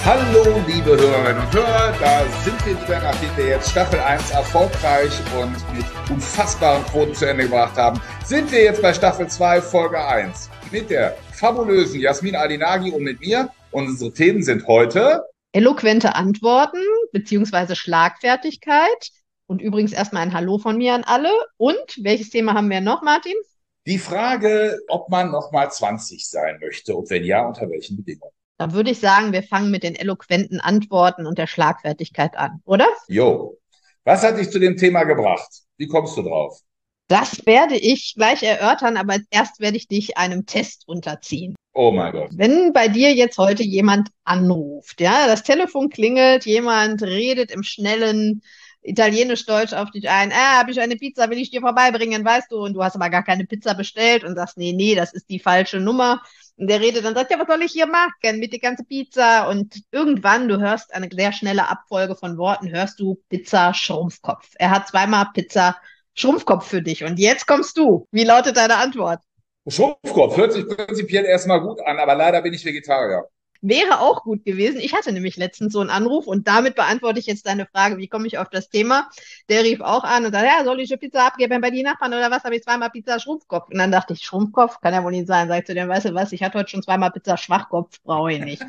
Hallo, liebe Hörerinnen und Hörer, da sind wir wieder, nachdem wir jetzt Staffel 1 erfolgreich und mit unfassbaren Quoten zu Ende gebracht haben, sind wir jetzt bei Staffel 2, Folge 1 mit der fabulösen Jasmin Adinagi und mit mir. Und unsere Themen sind heute Eloquente Antworten beziehungsweise Schlagfertigkeit. Und übrigens erstmal ein Hallo von mir an alle. Und welches Thema haben wir noch, Martin? die Frage, ob man nochmal 20 sein möchte und wenn ja, unter welchen Bedingungen. Da würde ich sagen, wir fangen mit den eloquenten Antworten und der Schlagfertigkeit an, oder? Jo, was hat dich zu dem Thema gebracht? Wie kommst du drauf? Das werde ich gleich erörtern, aber erst werde ich dich einem Test unterziehen. Oh mein Gott. Wenn bei dir jetzt heute jemand anruft, ja, das Telefon klingelt, jemand redet im schnellen Italienisch-Deutsch auf dich ein, habe ich eine Pizza, will ich dir vorbeibringen, weißt du, und du hast aber gar keine Pizza bestellt und sagst, nee, das ist die falsche Nummer. Und der redet dann, sagt, ja, was soll ich hier machen mit der ganzen Pizza? Und irgendwann, du hörst eine sehr schnelle Abfolge von Worten, hörst du Pizza Schrumpfkopf. Er hat zweimal Pizza Schrumpfkopf für dich. Und jetzt kommst du. Wie lautet deine Antwort? Schrumpfkopf hört sich prinzipiell erstmal gut an, aber leider bin ich Vegetarier. Wäre auch gut gewesen. Ich hatte nämlich letztens so einen Anruf und damit beantworte ich jetzt deine Frage, wie komme ich auf das Thema? Der rief auch an und sagte, ja, soll ich eine Pizza abgeben bei den Nachbarn oder was? Habe ich zweimal Pizza Schrumpfkopf. Und dann dachte ich, Schrumpfkopf kann ja wohl nicht sein. Sag ich zu dem, weißt du was, ich hatte heute schon zweimal Pizza Schwachkopf, brauche ich nicht.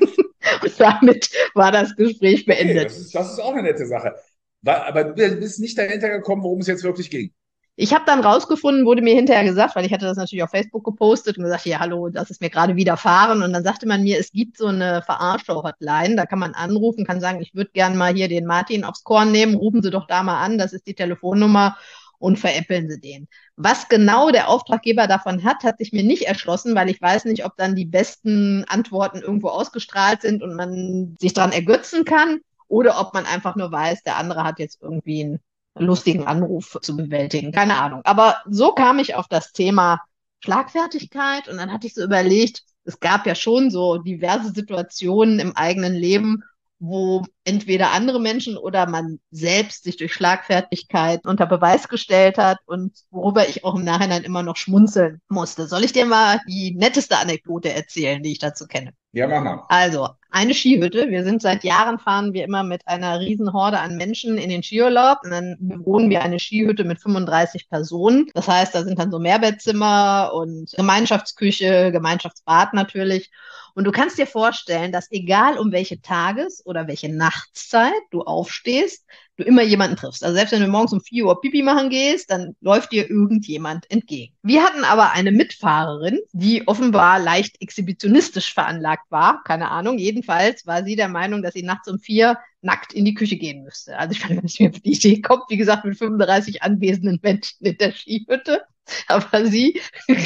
Und damit war das Gespräch Okay, beendet. das ist auch eine nette Sache. Aber du bist nicht dahinter gekommen, worum es jetzt wirklich ging. Ich habe dann rausgefunden, wurde mir hinterher gesagt, weil ich hatte das natürlich auf Facebook gepostet und gesagt, ja, hallo, das ist mir gerade widerfahren. Und dann sagte man mir, es gibt so eine Verarscher-Hotline, da kann man anrufen, kann sagen, ich würde gerne mal hier den Martin aufs Korn nehmen, rufen Sie doch da mal an, das ist die Telefonnummer und veräppeln Sie den. Was genau der Auftraggeber davon hat, hat sich mir nicht erschlossen, weil ich weiß nicht, ob dann die besten Antworten irgendwo ausgestrahlt sind und man sich daran ergötzen kann oder ob man einfach nur weiß, der andere hat jetzt irgendwie ein lustigen Anruf zu bewältigen. Keine Ahnung. Aber so kam ich auf das Thema Schlagfertigkeit und dann hatte ich so überlegt, es gab ja schon so diverse Situationen im eigenen Leben, wo entweder andere Menschen oder man selbst sich durch Schlagfertigkeit unter Beweis gestellt hat und worüber ich auch im Nachhinein immer noch schmunzeln musste. Soll ich dir mal die netteste Anekdote erzählen, die ich dazu kenne? Ja, mach mal. Also, eine Skihütte. Wir sind seit Jahren fahren wir immer mit einer riesen Horde an Menschen in den Skiurlaub. Und dann bewohnen wir eine Skihütte mit 35 Personen. Das heißt, da sind dann so Mehrbettzimmer und Gemeinschaftsküche, Gemeinschaftsbad natürlich. Und du kannst dir vorstellen, dass egal um welche Tages- oder welche Nachtszeit du aufstehst, du immer jemanden triffst. Also selbst wenn du morgens um 4 Uhr Pipi machen gehst, dann läuft dir irgendjemand entgegen. Wir hatten aber eine Mitfahrerin, die offenbar leicht exhibitionistisch veranlagt war. Keine Ahnung. Jedenfalls war sie der Meinung, dass sie nachts um 4 nackt in die Küche gehen müsste. Also ich weiß nicht, wie auf die Idee kommt, wie gesagt, mit 35 anwesenden Menschen in der Skihütte. Aber sie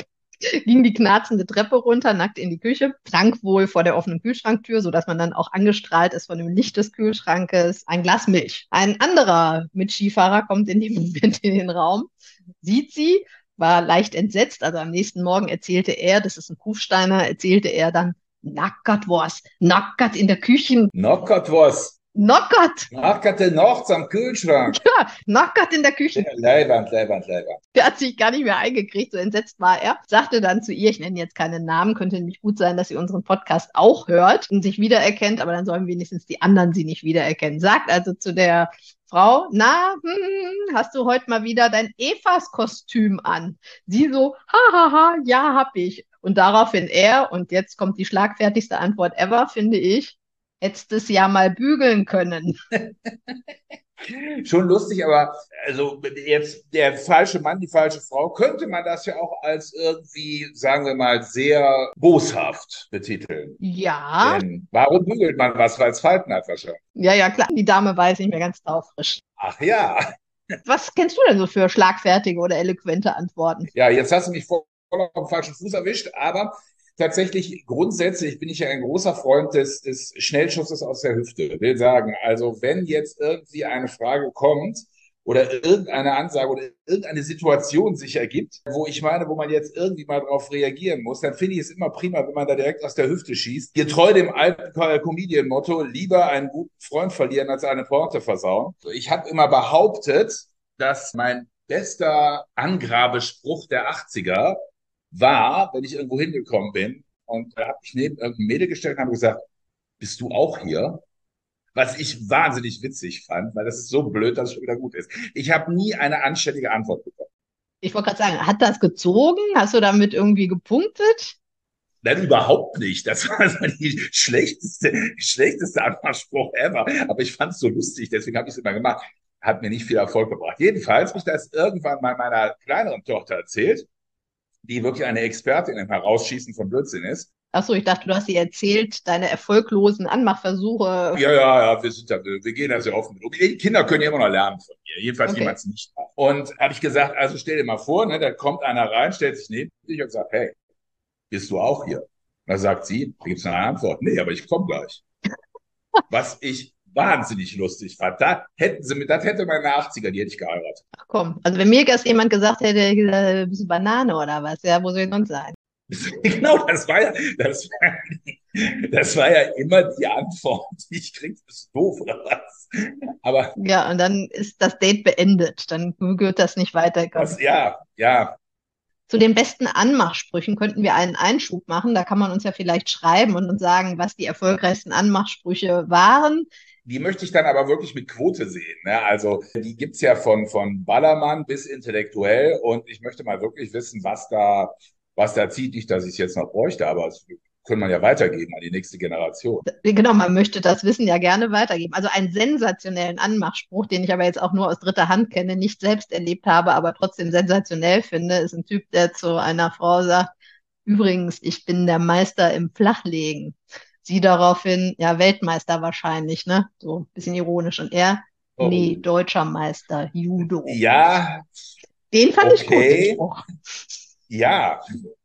ging die knarzende Treppe runter, nackt in die Küche, trank wohl vor der offenen Kühlschranktür, sodass man dann auch angestrahlt ist von dem Licht des Kühlschrankes, ein Glas Milch. Ein anderer Mitskifahrer kommt in dem Moment in den Raum, sieht sie, war leicht entsetzt, also am nächsten Morgen erzählte er, das ist ein Kufsteiner, erzählte er dann, nackert was, nackert in der Küche, Knockert was. nackert, Nackerte nachts am Kühlschrank. ja, nackert in der Küche. Leiwand, Leiwand, Leiwand. Der hat sich gar nicht mehr eingekriegt, so entsetzt war er. Sagte dann zu ihr, ich nenne jetzt keinen Namen, könnte nämlich gut sein, dass sie unseren Podcast auch hört und sich wiedererkennt, aber dann sollen wenigstens die anderen sie nicht wiedererkennen. Sagt also zu der Frau, na, hast du heute mal wieder dein Evas-Kostüm an? Sie so, hahaha, ja, hab ich. Und daraufhin er, und jetzt kommt die schlagfertigste Antwort ever, finde ich, hättest es ja mal bügeln können. Schon lustig, aber also jetzt der falsche Mann, die falsche Frau, könnte man das ja auch als irgendwie, sagen wir mal, sehr boshaft betiteln. Ja, Denn warum bügelt man was, weil es Falten hat wahrscheinlich? ja, ja, klar, die Dame weiß nicht mehr ganz taufrisch. Ach ja. Was kennst du denn so für schlagfertige oder eloquente Antworten? Ja, jetzt hast du mich voll auf dem falschen Fuß erwischt, aber tatsächlich grundsätzlich bin ich ja ein großer Freund des Schnellschusses aus der Hüfte. Will sagen, also wenn jetzt irgendwie eine Frage kommt oder irgendeine Ansage oder irgendeine Situation sich ergibt, wo ich meine, wo man jetzt irgendwie mal drauf reagieren muss, dann finde ich es immer prima, wenn man da direkt aus der Hüfte schießt. Getreu dem alten Comedian-Motto, lieber einen guten Freund verlieren als eine Pointe versauen. Ich habe immer behauptet, dass mein bester Angrabespruch der 80er war, wenn ich irgendwo hingekommen bin und da habe ich neben irgendein Mädel gestellt und habe gesagt, bist du auch hier? Was ich wahnsinnig witzig fand, weil das ist so blöd, dass es schon wieder gut ist. Ich habe nie eine anständige Antwort bekommen. Ich wollte gerade sagen, hat das gezogen? Hast du damit irgendwie gepunktet? Nein, überhaupt nicht. Das war so die schlechteste Anmachspruch ever. Aber ich fand es so lustig, deswegen habe ich es immer gemacht. Hat mir nicht viel Erfolg gebracht. Jedenfalls habe ich das irgendwann mal meiner kleineren Tochter erzählt, die wirklich eine Expertin im Herausschießen von Blödsinn ist. Ach so, ich dachte, du hast ihr erzählt, deine erfolglosen Anmachversuche. Wir sind da, wir gehen da sehr offen mit um. Die Kinder können ja immer noch lernen von mir. Jedenfalls Okay. jemand nicht. Und habe ich gesagt, also stell dir mal vor, ne, da kommt einer rein, stellt sich neben dich und sagt, hey, bist du auch hier? Da sagt sie, da gibt es eine Antwort. Nee, aber ich komme gleich. Was ich wahnsinnig lustig fand. Das hätte man in den 80ern, die hätte ich geheiratet. Ach komm. Also wenn mir das jemand gesagt hätte, hätte ich gesagt, bist du Banane oder was? Ja, wo soll ich sonst sein? Genau, das war ja immer die Antwort, die ich krieg, bist du doof oder was? Aber Ja, und dann ist das Date beendet. Dann wird das nicht weiterkommen. ja, Zu den besten Anmachsprüchen könnten wir einen Einschub machen. Da kann man uns ja vielleicht schreiben und uns sagen, was die erfolgreichsten Anmachsprüche waren. die möchte ich dann aber wirklich mit Quote sehen. Ne? Also die gibt's ja von Ballermann bis intellektuell und ich möchte mal wirklich wissen, was da zieht. Nicht, dass ich es jetzt noch bräuchte, aber das können man ja weitergeben an die nächste Generation. Genau, man möchte das Wissen ja gerne weitergeben. Also einen sensationellen Anmachspruch, den ich aber jetzt auch nur aus dritter Hand kenne, nicht selbst erlebt habe, aber trotzdem sensationell finde, ist ein Typ, der zu einer Frau sagt, übrigens, ich bin der Meister im Flachlegen. Sie daraufhin, ja, Weltmeister wahrscheinlich, ne? So ein bisschen ironisch. Und er, nee, Oh. deutscher Meister, Judo. Ja, Den fand ich gut, den okay, Spruch. ja.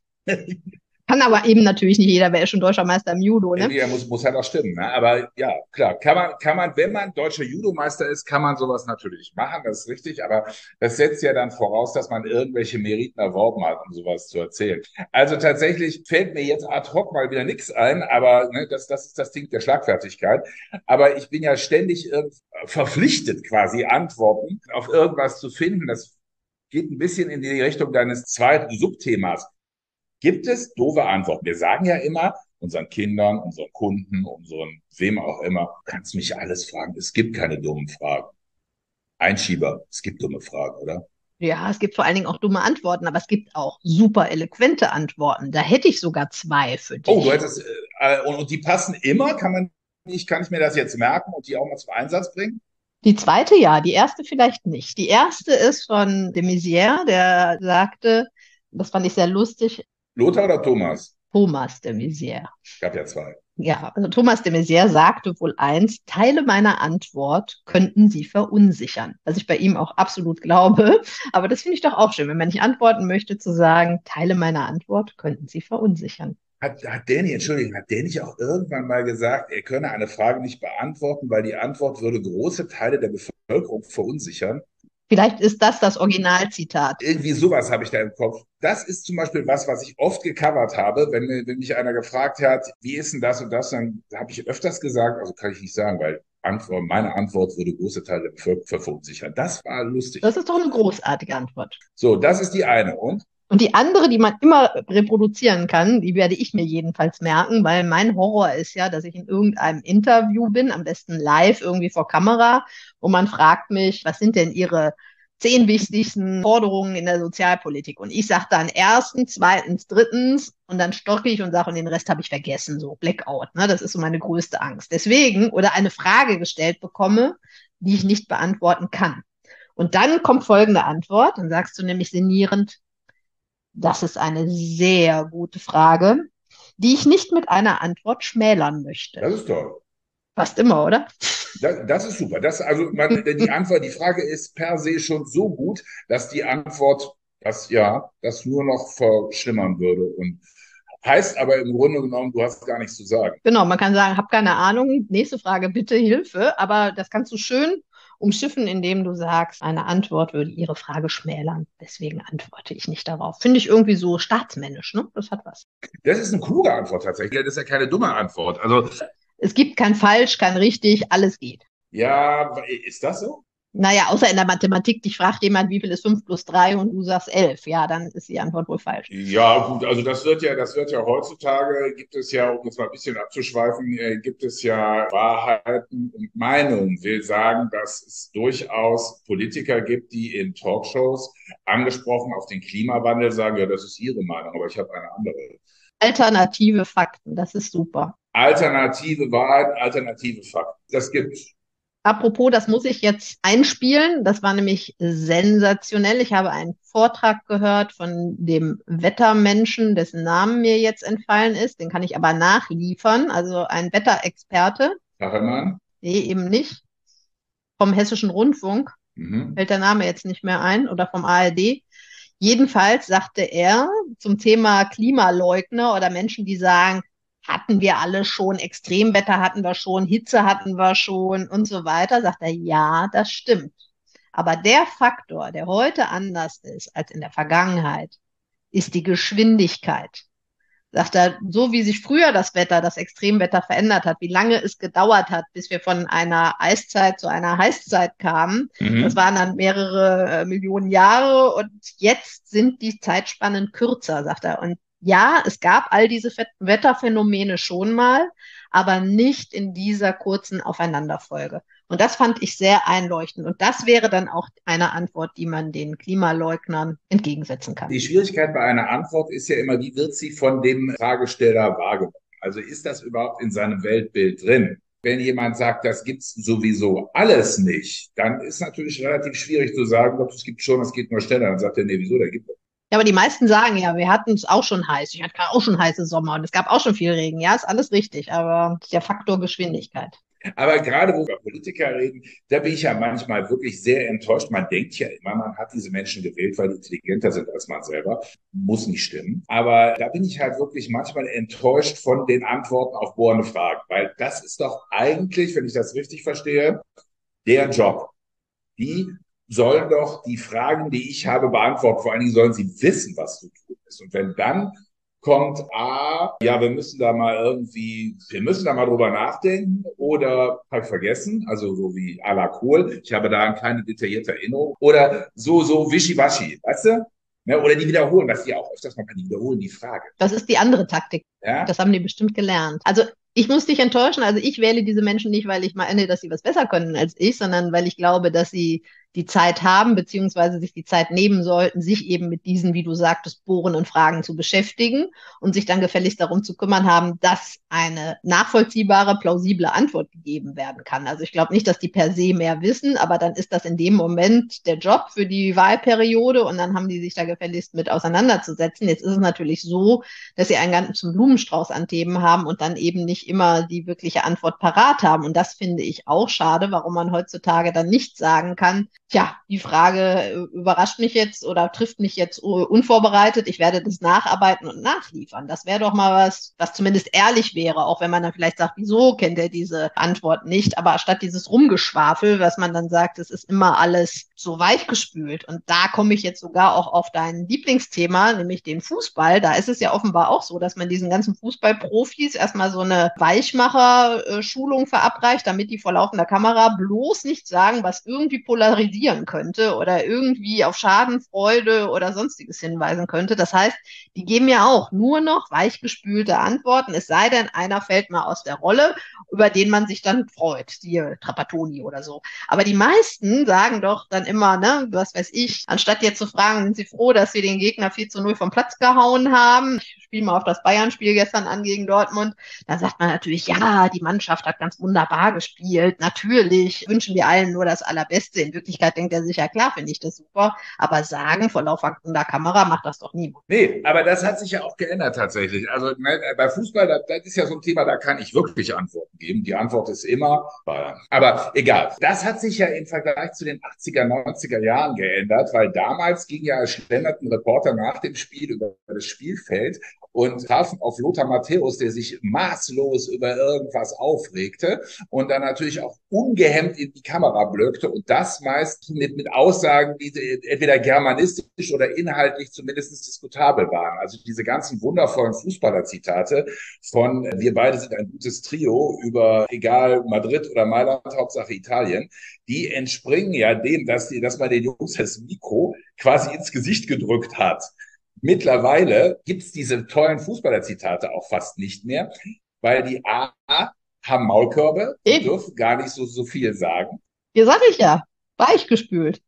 Kann aber eben natürlich nicht jeder, wer ist schon deutscher Meister im Judo, ne? Ja, muss halt auch stimmen, ne? Aber ja, klar, kann man, wenn man deutscher Judomeister ist, kann man sowas natürlich machen, das ist richtig, aber das setzt ja dann voraus, dass man irgendwelche Meriten erworben hat, um sowas zu erzählen. Also tatsächlich fällt mir jetzt ad hoc mal wieder nichts ein, aber ne, das ist das Ding der Schlagfertigkeit. Aber ich bin ja ständig verpflichtet, quasi Antworten auf irgendwas zu finden. Das geht ein bisschen in die Richtung deines zweiten Subthemas. Gibt es doofe Antworten? Wir sagen ja immer unseren Kindern, unseren Kunden, unseren wem auch immer, kannst mich alles fragen. Es gibt keine dummen Fragen. Einschieber, es gibt dumme Fragen, oder? Ja, es gibt vor allen Dingen auch dumme Antworten, aber es gibt auch super eloquente Antworten. Da hätte ich sogar zwei für Oh, du dich. hättest, und die passen immer? Kann ich mir das jetzt merken und die auch mal zum Einsatz bringen? Die zweite ja, die erste vielleicht nicht. Die erste ist von de Maizière, der sagte, das fand ich sehr lustig, Lothar oder Thomas? Thomas de Maizière. Gab ja zwei. Ja, also Thomas de Maizière sagte wohl einst, Teile meiner Antwort könnten Sie verunsichern. Was ich bei ihm auch absolut glaube. Aber das finde ich doch auch schön, wenn man nicht antworten möchte, zu sagen, Teile meiner Antwort könnten Sie verunsichern. Hat der nicht auch irgendwann mal gesagt, er könne eine Frage nicht beantworten, weil die Antwort würde große Teile der Bevölkerung verunsichern? Vielleicht ist das das Originalzitat. Irgendwie sowas habe ich da im Kopf. Das ist zum Beispiel was ich oft gecovert habe, wenn mich einer gefragt hat, wie ist denn das und das, dann habe ich öfters gesagt, also kann ich nicht sagen, weil meine Antwort würde große Teile der Bevölkerung verunsichern. Das war Das lustig. ist doch eine großartige Antwort. So, das ist die eine. Und Und die andere, die man immer reproduzieren kann, die werde ich mir jedenfalls merken, weil mein Horror ist ja, dass ich in irgendeinem Interview bin, am besten live irgendwie vor Kamera, und man fragt mich, was sind denn Ihre 10 wichtigsten Forderungen in der Sozialpolitik? Und ich sage dann erstens, zweitens, drittens und dann stocke ich und sage, und den Rest habe ich vergessen, so Blackout. Ne? Das ist so meine größte Angst. Deswegen, oder eine Frage gestellt bekomme, die ich nicht beantworten kann. Und dann kommt folgende Antwort, dann sagst du nämlich sinnierend, das ist eine sehr gute Frage, die ich nicht mit einer Antwort schmälern möchte. das ist toll. Fast immer, oder? Das ist super. Die Antwort, die Frage ist per se schon so gut, dass die Antwort das nur noch verschlimmern würde. Und heißt aber im Grunde genommen, du hast gar nichts zu sagen. Genau, man kann sagen, hab keine Ahnung, nächste Frage, bitte Hilfe, aber das kannst du schön umschiffen, indem du sagst, eine Antwort würde Ihre Frage schmälern, deswegen antworte ich nicht darauf. Finde ich irgendwie so staatsmännisch, ne? Das hat was. Das ist eine kluge Antwort tatsächlich. Das ist ja keine dumme Antwort. Also, Es gibt kein falsch, kein richtig, alles geht. ja, ist das so? Naja, außer in der Mathematik, dich fragt jemand, wie viel ist 5 plus 3 und du sagst 11. Ja, dann ist die Antwort wohl falsch. Ja, gut, also das wird ja heutzutage, gibt es ja, um jetzt mal ein bisschen abzuschweifen, gibt es ja Wahrheiten und Meinungen. Will sagen, dass es durchaus Politiker gibt, die in Talkshows angesprochen auf den Klimawandel sagen, ja, das ist ihre Meinung, aber ich habe eine andere. Alternative Fakten, das ist super. Alternative Wahrheit, alternative Fakten. Das gibt's. Apropos, das muss ich jetzt einspielen. Das war nämlich sensationell. Ich habe einen Vortrag gehört von dem Wettermenschen, dessen Namen mir jetzt entfallen ist. Den kann ich aber nachliefern. Also ein Wetterexperte. Kachelmann? Nee, eben nicht. Vom Hessischen Rundfunk. Mhm. Fällt der Name jetzt nicht mehr ein. Oder vom ARD. Jedenfalls sagte er zum Thema Klimaleugner oder Menschen, die sagen, hatten wir alle schon, Extremwetter hatten wir schon, Hitze hatten wir schon und so weiter, sagt er, ja, das stimmt. Aber der Faktor, der heute anders ist als in der Vergangenheit, ist die Geschwindigkeit. Sagt er, so wie sich früher das Wetter, das Extremwetter verändert hat, wie lange es gedauert hat, bis wir von einer Eiszeit zu einer Heißzeit kamen, das Mhm. waren dann mehrere Millionen Jahre und jetzt sind die Zeitspannen kürzer, sagt er. Und ja, es gab all diese Wetterphänomene schon mal, aber nicht in dieser kurzen Aufeinanderfolge. Und das fand ich sehr einleuchtend. Und das wäre dann auch eine Antwort, die man den Klimaleugnern entgegensetzen kann. Die Schwierigkeit bei einer Antwort ist ja immer, wie wird sie von dem Fragesteller wahrgenommen? Also ist das überhaupt in seinem Weltbild drin? Wenn jemand sagt, das gibt's sowieso alles nicht, dann ist natürlich relativ schwierig zu sagen, doch, es gibt schon, es geht nur schneller. Dann sagt er, nee, wieso, da gibt es. Ja, aber die meisten sagen ja, wir hatten es auch schon heiß. Ich hatte auch schon heiße Sommer und es gab auch schon viel Regen. Ja, ist alles richtig, aber der Faktor Geschwindigkeit. Aber gerade wo wir über Politiker reden, da bin ich ja manchmal wirklich sehr enttäuscht. Man denkt ja immer, man hat diese Menschen gewählt, weil die intelligenter sind als man selber. Muss nicht stimmen. Aber da bin ich halt wirklich manchmal enttäuscht von den Antworten auf bohrende Fragen. Weil das ist doch eigentlich, wenn ich das richtig verstehe, der Job. Die sollen doch die Fragen, die ich habe, beantworten. Vor allen Dingen sollen sie wissen, was zu tun ist. Und wenn dann kommt ja, wir müssen da mal drüber nachdenken oder halt vergessen, also so wie à la Kohl, ich habe da keine detaillierte Erinnerung oder so wischiwaschi, weißt du? Ne, oder die wiederholen, das ist ja auch öfters mal, die wiederholen die Frage. Das ist die andere Taktik. Ja? Das haben die bestimmt gelernt. Also ich muss dich enttäuschen. Also ich wähle diese Menschen nicht, weil ich meine, dass sie was besser können als ich, sondern weil ich glaube, dass sie die Zeit haben, beziehungsweise sich die Zeit nehmen sollten, sich eben mit diesen, wie du sagtest, bohrenden Fragen zu beschäftigen und sich dann gefälligst darum zu kümmern haben, dass eine nachvollziehbare, plausible Antwort gegeben werden kann. Also ich glaube nicht, dass die per se mehr wissen, aber dann ist das in dem Moment der Job für die Wahlperiode und dann haben die sich da gefälligst mit auseinanderzusetzen. Jetzt ist es natürlich so, dass sie einen ganzen Blumenstrauß an Themen haben und dann eben nicht immer die wirkliche Antwort parat haben. Und das finde ich auch schade, warum man heutzutage dann nicht sagen kann, tja, die Frage überrascht mich jetzt oder trifft mich jetzt unvorbereitet. Ich werde das nacharbeiten und nachliefern. Das wäre doch mal was, was zumindest ehrlich wäre, auch wenn man dann vielleicht sagt, wieso kennt er diese Antwort nicht? Aber statt dieses Rumgeschwafel, was man dann sagt, es ist immer alles so weichgespült. Und da komme ich jetzt sogar auch auf dein Lieblingsthema, nämlich den Fußball. Da ist es ja offenbar auch so, dass man diesen ganzen Fußballprofis erstmal so eine Weichmacher-Schulung verabreicht, damit die vor laufender Kamera bloß nicht sagen, was irgendwie polarisieren könnte oder irgendwie auf Schadenfreude oder sonstiges hinweisen könnte. Das heißt, die geben ja auch nur noch weichgespülte Antworten, es sei denn, einer fällt mal aus der Rolle, über den man sich dann freut, siehe Trapattoni oder so. Aber die meisten sagen doch dann immer, ne, was weiß ich, anstatt jetzt zu fragen, sind sie froh, dass sie den Gegner 4:0 vom Platz gehauen haben. Ich spiele mal auf das Bayern-Spiel gestern an gegen Dortmund. Da sagt man natürlich, ja, die Mannschaft hat ganz wunderbar gespielt. Natürlich wünschen wir allen nur das Allerbeste. In Wirklichkeit denkt er sich, ja klar, finde ich das super. Aber sagen vor laufender Kamera macht das doch niemand. Nee, aber das hat sich ja auch geändert tatsächlich. Also ne, bei Fußball, das ist ja so ein Thema, da kann ich wirklich Antworten geben. Die Antwort ist immer Bayern. Aber egal. Das hat sich ja im Vergleich zu den 80er, 90er Jahren geändert, weil damals ging ja, schlenderten Reporter nach dem Spiel über das Spielfeld und trafen auf Lothar Matthäus, der sich maßlos über irgendwas aufregte und dann natürlich auch ungehemmt in die Kamera blökte und das meist mit Aussagen, die entweder germanistisch oder inhaltlich zumindest diskutabel waren. Also diese ganzen wundervollen Fußballer-Zitate von wir beide sind ein gutes Trio über egal Madrid oder Mailand, Hauptsache Italien, die entspringen ja dem, dass man den Jungs das Mikro quasi ins Gesicht gedrückt hat. Mittlerweile gibt's diese tollen Fußballer-Zitate auch fast nicht mehr, weil die A haben Maulkörbe, die Eben. dürfen gar nicht so viel sagen. Hier sag ich ja, weichgespült.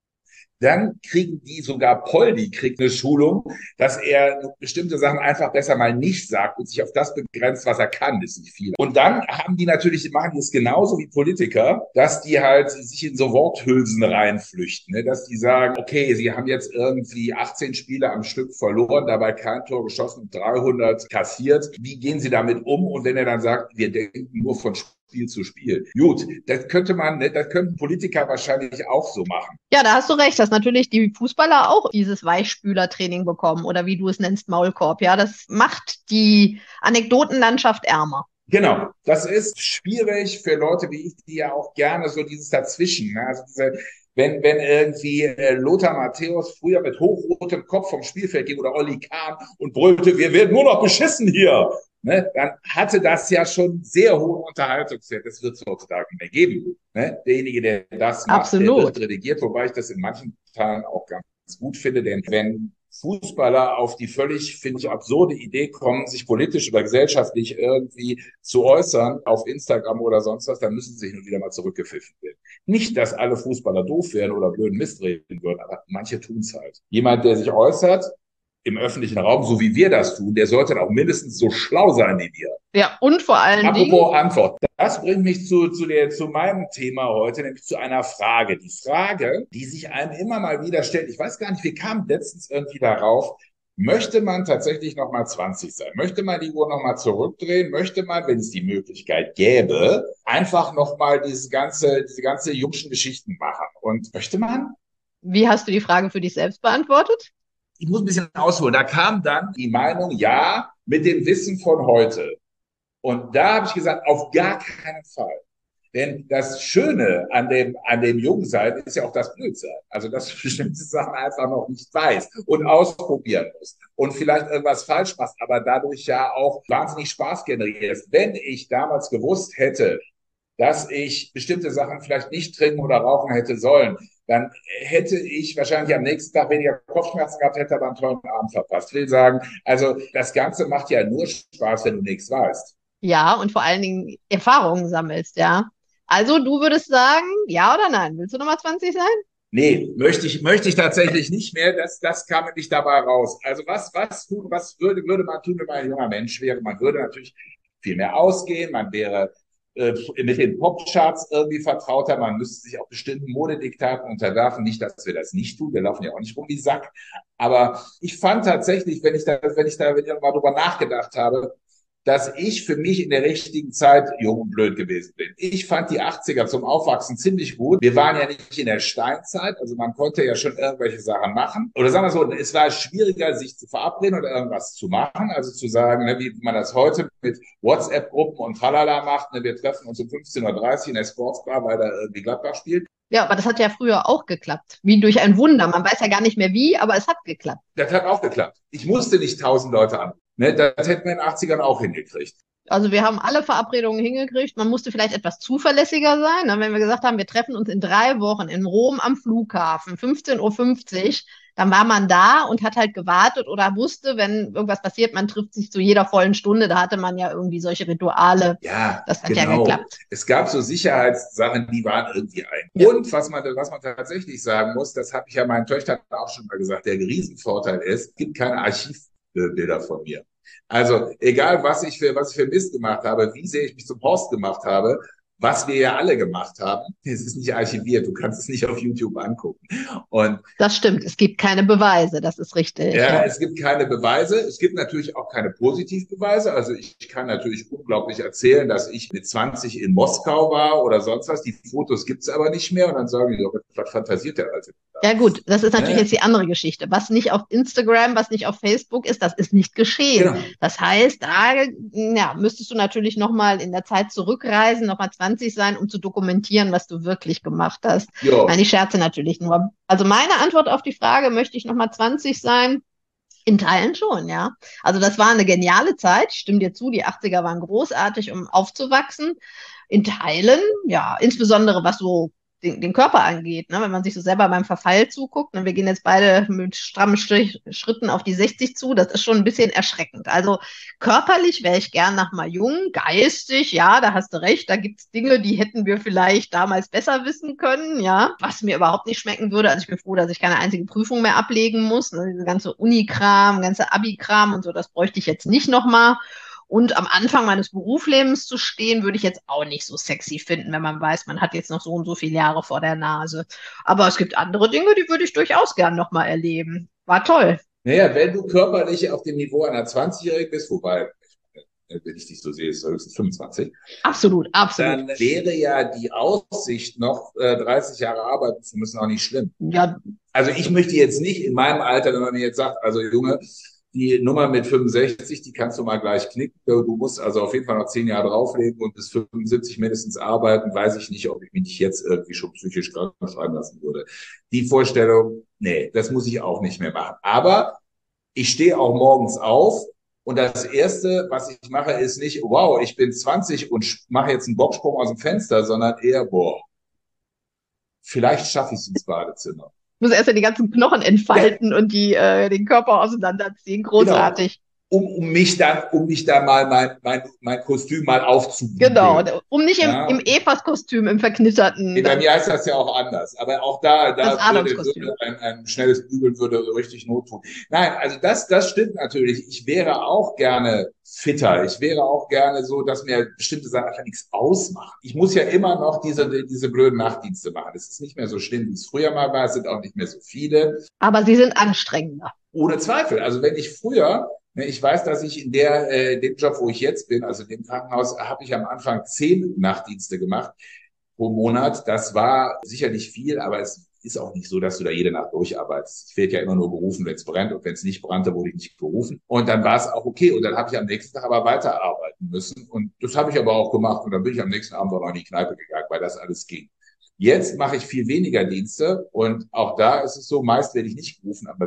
Dann kriegen die, sogar Poldi kriegt eine Schulung, dass er bestimmte Sachen einfach besser mal nicht sagt und sich auf das begrenzt, was er kann, ist nicht viel. Und dann haben die natürlich, machen die es genauso wie Politiker, dass die halt sich in so Worthülsen reinflüchten, ne? Dass die sagen, okay, sie haben jetzt irgendwie 18 Spiele am Stück verloren, dabei kein Tor geschossen, 300 kassiert. Wie gehen sie damit um? Und wenn er dann sagt, wir denken nur von Spiel zu Spiel. Gut, das könnten Politiker wahrscheinlich auch so machen. Ja, da hast du recht, dass natürlich die Fußballer auch dieses Weichspülertraining bekommen oder wie du es nennst, Maulkorb. Ja, das macht die Anekdotenlandschaft ärmer. Genau, das ist schwierig für Leute wie ich, die ja auch gerne so dieses Dazwischen, ne? Also wenn irgendwie Lothar Matthäus früher mit hochrotem Kopf vom Spielfeld ging oder Olli Kahn und brüllte, wir werden nur noch beschissen hier, ne? Dann hatte das ja schon sehr hohen Unterhaltungswert. Das wird es heutzutage nicht mehr geben. Ne? Derjenige, der das macht, der wird Absolut. redigiert, wobei ich das in manchen Teilen auch ganz gut finde, denn wenn Fußballer auf die völlig, finde ich, absurde Idee kommen, sich politisch oder gesellschaftlich irgendwie zu äußern auf Instagram oder sonst was, dann müssen sie sich nun wieder mal zurückgepfiffen werden. Nicht, dass alle Fußballer doof wären oder blöden Mist reden würden, aber manche tun es halt. Jemand, der sich äußert im öffentlichen Raum, so wie wir das tun, der sollte auch mindestens so schlau sein wie wir. Ja, und vor allen Dingen, Apropos Antwort. Das bringt mich zu meinem Thema heute, nämlich zu einer Frage. Die Frage, die sich einem immer mal wieder stellt, ich weiß gar nicht, wir kamen letztens irgendwie darauf, möchte man tatsächlich nochmal 20 sein? Möchte man die Uhr nochmal zurückdrehen? Möchte man, wenn es die Möglichkeit gäbe, einfach nochmal diese ganze jungschen Geschichten machen? Und möchte man? wie hast du die Frage für dich selbst beantwortet? Ich muss ein bisschen ausholen. Da kam dann die Meinung, ja, mit dem Wissen von heute. Und da habe ich gesagt, auf gar keinen Fall. Denn das Schöne an dem Jungsein ist ja auch das Blödsein. Also, dass du bestimmte Sachen einfach noch nicht weißt und ausprobieren musst und vielleicht irgendwas falsch machst, aber dadurch ja auch wahnsinnig Spaß generierst. Wenn ich damals gewusst hätte, dass ich bestimmte Sachen vielleicht nicht trinken oder rauchen hätte sollen, dann hätte ich wahrscheinlich am nächsten Tag weniger Kopfschmerzen gehabt, hätte aber einen tollen Abend verpasst. Ich will sagen, also das Ganze macht ja nur Spaß, wenn du nichts weißt. Ja, und vor allen Dingen Erfahrungen sammelst, ja. Also du würdest sagen, ja oder nein? Willst du Nummer 20 sein? Nee, möchte ich tatsächlich nicht mehr. Das kam nicht dabei raus. Also was würde man tun, wenn man ein junger Mensch wäre? Man würde natürlich viel mehr ausgehen. Man wäre mit den Popcharts irgendwie vertrauter. Man müsste sich auch bestimmten Modediktaten unterwerfen. Nicht, dass wir das nicht tun. Wir laufen ja auch nicht rum wie Sack. Aber ich fand tatsächlich, wenn ich mal drüber nachgedacht habe, dass ich für mich in der richtigen Zeit jung und blöd gewesen bin. Ich fand die 80er zum Aufwachsen ziemlich gut. Wir waren ja nicht in der Steinzeit, also man konnte ja schon irgendwelche Sachen machen. Oder sagen wir so, es war schwieriger, sich zu verabreden oder irgendwas zu machen. Also zu sagen, ne, wie man das heute mit WhatsApp-Gruppen und tralala macht. Ne, wir treffen uns um 15:30 Uhr in der Sportsbar, weil da irgendwie Gladbach spielt. Ja, aber das hat ja früher auch geklappt. Wie durch ein Wunder. Man weiß ja gar nicht mehr wie, aber es hat geklappt. Das hat auch geklappt. Ich musste nicht 1000 Leute an. Ne, das hätten wir in den 80ern auch hingekriegt. Also wir haben alle Verabredungen hingekriegt. Man musste vielleicht etwas zuverlässiger sein. Ne? Wenn wir gesagt haben, wir treffen uns in 3 Wochen in Rom am Flughafen, 15:50 Uhr, dann war man da und hat halt gewartet oder wusste, wenn irgendwas passiert, man trifft sich zu jeder vollen Stunde. Da hatte man ja irgendwie solche Rituale. Ja, Das hat ja genau. geklappt. Es gab so Sicherheitssachen, die waren irgendwie ein. Ja. Und was man tatsächlich sagen muss, das habe ich ja meinen Töchtern auch schon mal gesagt, der Riesenvorteil ist, es gibt keine Archivbilder von mir. Also egal, was ich für Mist gemacht habe, wie sehr ich mich zum Horst gemacht habe, was wir ja alle gemacht haben. Es ist nicht archiviert, du kannst es nicht auf YouTube angucken. Und Das stimmt. Es gibt keine Beweise. Das ist richtig, ja, ja. es gibt keine Beweise. Es gibt natürlich auch keine Positivbeweise. Also ich kann natürlich unglaublich erzählen, dass ich mit 20 in Moskau war oder sonst was. Die Fotos gibt's aber nicht mehr. Und dann sagen die, was fantasiert der Alte da? Ja gut, das ist natürlich Ne? jetzt die andere Geschichte. Was nicht auf Instagram, was nicht auf Facebook ist, das ist nicht geschehen. Genau. Das heißt, da ja, müsstest du natürlich nochmal in der Zeit zurückreisen, nochmal 20 sein, um zu dokumentieren, was du wirklich gemacht hast. Nein, Jo. ich scherze natürlich nur. Also meine Antwort auf die Frage, möchte ich nochmal 20 sein? In Teilen schon, ja. Also das war eine geniale Zeit. Ich stimme dir zu, die 80er waren großartig, um aufzuwachsen. In Teilen, ja, insbesondere was so den Körper angeht, ne? Wenn man sich so selber beim Verfall zuguckt, ne? Wir gehen jetzt beide mit strammen Schritten auf die 60 zu, das ist schon ein bisschen erschreckend. Also körperlich wäre ich gern noch mal jung, geistig, ja, da hast du recht, da gibt's Dinge, die hätten wir vielleicht damals besser wissen können, ja, was mir überhaupt nicht schmecken würde. Also ich bin froh, dass ich keine einzige Prüfung mehr ablegen muss, ne? Diese ganze Uni-Kram, ganze Abi-Kram und so, das bräuchte ich jetzt nicht noch mal. Und am Anfang meines Berufslebens zu stehen, würde ich jetzt auch nicht so sexy finden, wenn man weiß, man hat jetzt noch so und so viele Jahre vor der Nase. Aber es gibt andere Dinge, die würde ich durchaus gern nochmal erleben. War toll. Naja, wenn du körperlich auf dem Niveau einer 20-Jährigen bist, wobei, wenn ich dich so sehe, ist es höchstens 25, Absolut, absolut. dann wäre ja die Aussicht, noch 30 Jahre arbeiten zu müssen, auch nicht schlimm. Ja, Also ich möchte jetzt nicht in meinem Alter, wenn man mir jetzt sagt, also Junge, die Nummer mit 65, die kannst du mal gleich knicken. Du musst also auf jeden Fall noch 10 Jahre drauflegen und bis 75 mindestens arbeiten. Weiß ich nicht, ob ich mich nicht jetzt irgendwie schon psychisch krank schreiben lassen würde. Die Vorstellung, nee, das muss ich auch nicht mehr machen. Aber ich stehe auch morgens auf und das Erste, was ich mache, ist nicht, wow, ich bin 20 und mache jetzt einen Bocksprung aus dem Fenster, sondern eher, boah, vielleicht schaffe ich es ins Badezimmer. muss erst ja die ganzen Knochen Ja, entfalten und den Körper auseinanderziehen. genau. Großartig. Um mich dann mal mein Kostüm mal Genau. aufzubügeln. Um nicht im Ja, Evas-Kostüm, im verknitterten, bei mir heißt das ja auch anders. Aber auch das da Adamskostüm. würde ein schnelles Bügeln würde richtig Not tun. Nein, also das stimmt natürlich. Ich wäre auch gerne fitter. Ich wäre auch gerne so, dass mir bestimmte Sachen einfach nichts ausmachen. Ich muss ja immer noch diese blöden Nachtdienste machen. Es ist nicht mehr so schlimm, wie es früher mal war. Es sind auch nicht mehr so viele. Aber sie sind anstrengender. Ohne Zweifel. Also wenn ich früher, ne, ich weiß, dass ich in dem Job, wo ich jetzt bin, also in dem Krankenhaus, habe ich am Anfang 10 Nachtdienste gemacht pro Monat. Das war sicherlich viel, aber es ist auch nicht so, dass du da jede Nacht durcharbeitest. Ich werde ja immer nur gerufen, wenn es brennt, und wenn es nicht brannte, wurde ich nicht gerufen. Und dann war es auch okay. Und dann habe ich am nächsten Tag aber weiterarbeiten müssen. Und das habe ich aber auch gemacht. Und dann bin ich am nächsten Abend auch noch in die Kneipe gegangen, weil das alles ging. Jetzt mache ich viel weniger Dienste und auch da ist es so, meist werde ich nicht gerufen, aber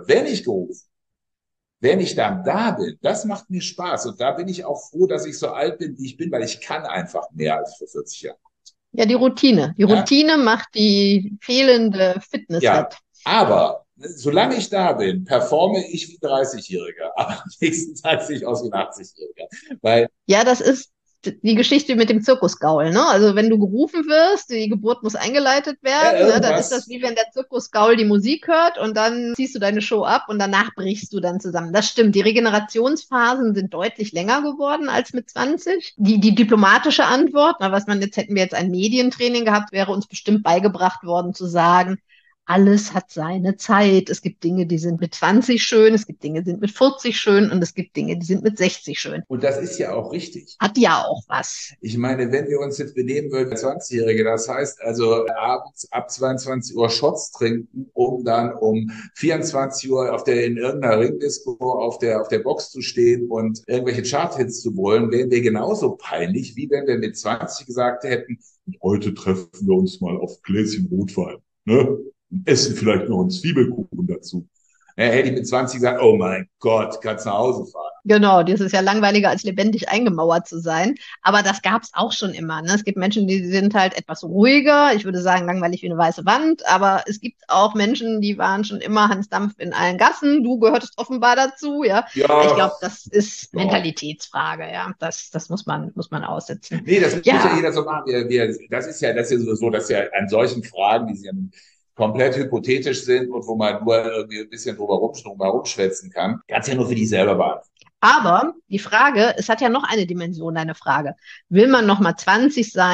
wenn ich dann da bin, das macht mir Spaß und da bin ich auch froh, dass ich so alt bin, wie ich bin, weil ich kann einfach mehr als vor 40 Jahren. Ja, die Routine. Die Ja, Routine macht die fehlende Fitness ja, wett. aber solange ich da bin, performe ich wie ein 30-Jähriger, aber am nächsten Tag sehe ich aus wie ein 80-Jähriger, weil Ja, das ist die Geschichte mit dem Zirkusgaul, ne? Also wenn du gerufen wirst, die Geburt muss eingeleitet ja, werden, ne? Dann ist das irgendwas. wie wenn der Zirkusgaul die Musik hört und dann ziehst du deine Show ab und danach brichst du dann zusammen. Das stimmt. Die Regenerationsphasen sind deutlich länger geworden als mit 20. Die diplomatische Antwort, na, was man jetzt hätten wir jetzt ein Medientraining gehabt, wäre uns bestimmt beigebracht worden zu sagen, alles hat seine Zeit. Es gibt Dinge, die sind mit 20 schön, es gibt Dinge, die sind mit 40 schön und es gibt Dinge, die sind mit 60 schön. Und das ist ja auch richtig. Hat ja auch was. Ich meine, wenn wir uns jetzt benehmen würden, 20-Jährige, das heißt also abends ab 22 Uhr Shots trinken, um dann um 24 Uhr in irgendeiner Ringdisco auf der Box zu stehen und irgendwelche Charthits zu wollen, wären wir genauso peinlich, wie wenn wir mit 20 gesagt hätten, heute treffen wir uns mal auf ein Gläschen Rotwein, ne? Und essen vielleicht noch einen Zwiebelkuchen dazu. Hätte ich mit 20 gesagt, oh mein Gott, kannst nach Hause fahren. Genau, das ist ja langweiliger als lebendig eingemauert zu sein. Aber das gab es auch schon immer. Ne? Es gibt Menschen, die sind halt etwas ruhiger. Ich würde sagen, langweilig wie eine weiße Wand. Aber es gibt auch Menschen, die waren schon immer Hans Dampf in allen Gassen. Du gehörtest offenbar dazu, ja. Ich Ja, glaube, das ist ja. Mentalitätsfrage, ja. Das muss man aussetzen. Nee, das muss ja Ja, jeder so machen. Das ist ja so, dass ja an solchen Fragen, die ja komplett hypothetisch sind und wo man nur irgendwie ein bisschen drüber rumschwätzen kann, kannst ja nur für dich selber beantworten. aber die Frage, es hat ja noch eine Dimension, deine Frage. Will man noch mal 20 sein?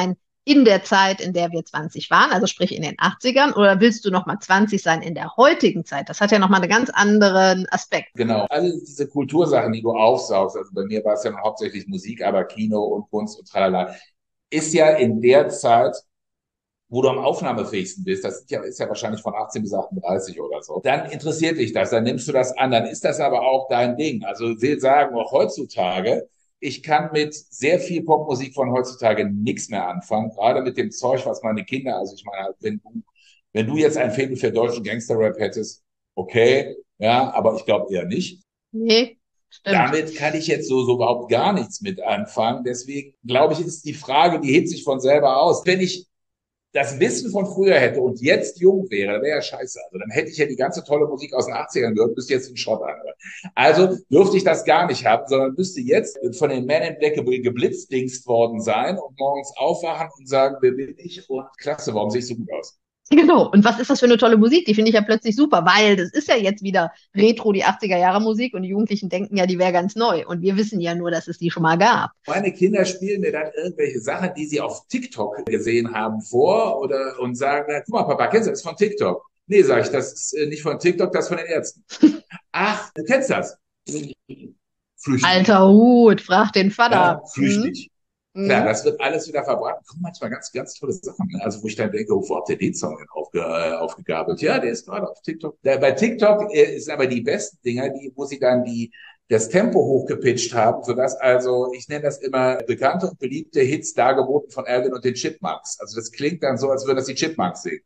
in der Zeit, in der wir 20 waren, also sprich in den 80ern, oder willst du nochmal 20 sein in der heutigen Zeit? Das hat ja nochmal einen ganz anderen Aspekt. Genau. Alle diese Kultursachen, die du aufsaugst, also bei mir war es ja hauptsächlich Musik, aber Kino und Kunst und tralala, ist ja in der Zeit, wo du am aufnahmefähigsten bist, ist ja wahrscheinlich von 18 bis 38 oder so, dann interessiert dich das, dann nimmst du das an, dann ist das aber auch dein Ding. Also ich will sagen, auch heutzutage, ich kann mit sehr viel Popmusik von heutzutage nichts mehr anfangen, gerade mit dem Zeug, was meine Kinder, also ich meine, wenn du jetzt ein Faible für deutschen Gangster-Rap hättest, okay, ja, aber ich glaube eher nicht. Nee, stimmt. Damit kann ich jetzt so überhaupt gar nichts mit anfangen. Deswegen glaube ich, ist die Frage, die hebt sich von selber aus. Wenn ich das Wissen von früher hätte und jetzt jung wäre, wäre ja scheiße. Also dann hätte ich ja die ganze tolle Musik aus den 80ern gehört, müsste jetzt den Schrott anhören. Also dürfte ich das gar nicht haben, sondern müsste jetzt von den Men in Black geblitzdingst worden sein und morgens aufwachen und sagen, wer bin ich? Und klasse, warum sehe ich so gut aus? Genau. Und was ist das für eine tolle Musik? Die finde ich ja plötzlich super, weil das ist ja jetzt wieder Retro, die 80er Jahre Musik und die Jugendlichen denken ja, die wäre ganz neu. Und wir wissen ja nur, dass es die schon mal gab. Meine Kinder spielen mir dann irgendwelche Sachen, die sie auf TikTok gesehen haben, vor und sagen, na, guck mal, Papa, kennst du das von TikTok? Nee, sag ich, das ist nicht von TikTok, das ist von den Ärzten. Ach, du kennst das? Flüchtig. Alter Hut, frag den Vater. Ja, flüchtig. Mhm. Klar, das wird alles wieder verbrannt. Kommen manchmal ganz, ganz tolle Sachen. Ne? Also wo ich dann denke, wo habt ihr den Song denn aufgegabelt? Ja, der ist gerade auf TikTok. Bei TikTok ist aber die besten Dinger, wo sie dann das Tempo hochgepitcht haben, sodass also, ich nenne das immer bekannte und beliebte Hits dargeboten von Alvin und den Chipmunks. Also das klingt dann so, als würden das die Chipmunks singen.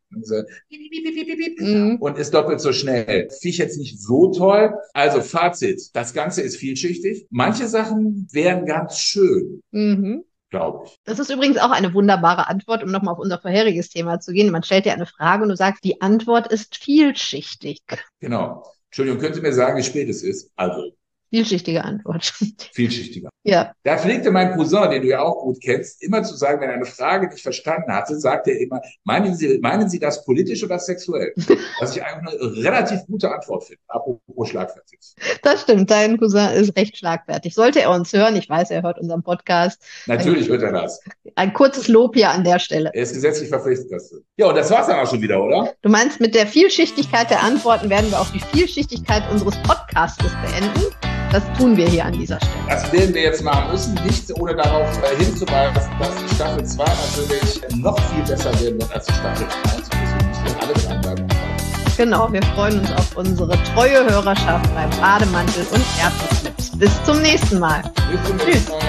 Und ist doppelt so schnell. Finde ich jetzt nicht so toll. Also Fazit, das Ganze ist vielschichtig. Manche Sachen wären ganz schön. Glaube ich. Das ist übrigens auch eine wunderbare Antwort, um nochmal auf unser vorheriges Thema zu gehen. Man stellt dir eine Frage und du sagst, die Antwort ist vielschichtig. Genau. Entschuldigung, könnt ihr mir sagen, wie spät es ist? Also. Vielschichtige Antwort. Vielschichtiger. Ja. Da pflegte mein Cousin, den du ja auch gut kennst, immer zu sagen, wenn er eine Frage nicht verstanden hatte, sagt er immer, meinen Sie das politisch oder sexuell? Was ich eigentlich eine relativ gute Antwort finde, apropos schlagfertig. Das stimmt, dein Cousin ist recht schlagfertig. Sollte er uns hören, ich weiß, er hört unseren Podcast. Natürlich hört er das. Ein kurzes Lob hier an der Stelle. Er ist gesetzlich verpflichtet dazu. Ja, und das war's dann auch schon wieder, oder? Du meinst, mit der Vielschichtigkeit der Antworten werden wir auch die Vielschichtigkeit unseres Podcastes beenden? Das tun wir hier an dieser Stelle. Das werden wir jetzt machen müssen, nicht ohne darauf hinzuweisen, dass die Staffel 2 natürlich noch viel besser werden wird als die Staffel 1. Deswegen müssen wir alle dranbleiben. Genau, wir freuen uns auf unsere treue Hörerschaft beim Bademantel und Erdnussflips. Bis zum nächsten Mal. Bis zum nächsten Mal. Tschüss.